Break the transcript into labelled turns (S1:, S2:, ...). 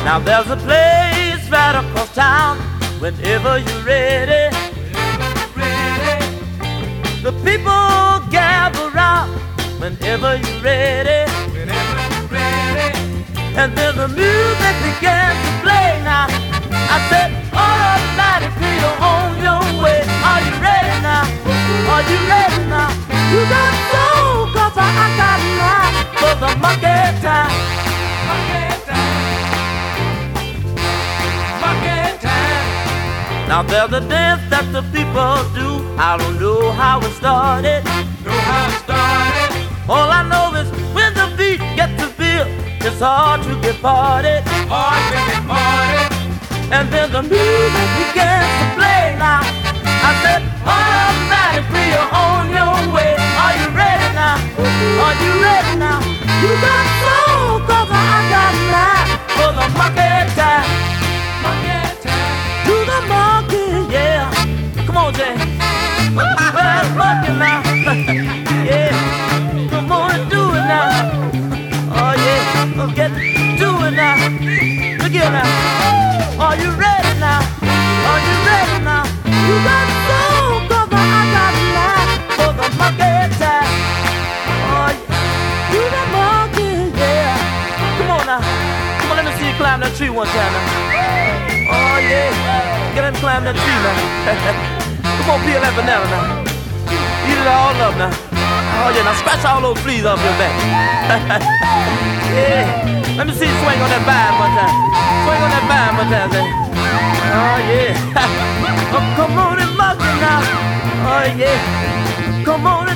S1: Now there's a place right across town. Whenever you're ready, the people gather round. Whenever you're ready, and then the music began to play. Now I said, automatic Peter, on your way. Are you ready now? Are you ready now? You got soul, 'cause I got life for the monkey time. Monkey time. Monkey time. Now there's a dance that the people do. I don't know how it started. Know how it started. All I know is when the beat gets to feel, it's hard to get parted. Hard to get parted. And then the music begins to play. Now I said, automatically you're on your way. Are you ready now? Are you ready now? You got soul, 'cause I got life for the monkey time. Monkey time. Do the monkey, yeah. Come on, Jay. Well, monkey now. Yeah. Come on and do it now. Oh yeah. Get do it now. Again now. Are you ready now? Are you ready now? You got soul, 'cause I got life for the monkey time. Oh yeah. Do the monkey, yeah. Come on now. Come on, let me see you climb that tree one time now. Oh yeah. Get him climb that tree now. Come on, peel that banana now. Eat it all up now. Oh yeah, now scratch all those fleas off your back. Yeah. Let me see you swing on that vine one time. Swing on that vine one time, say. Oh yeah. Oh, come on and monkey now. Oh yeah. Come on and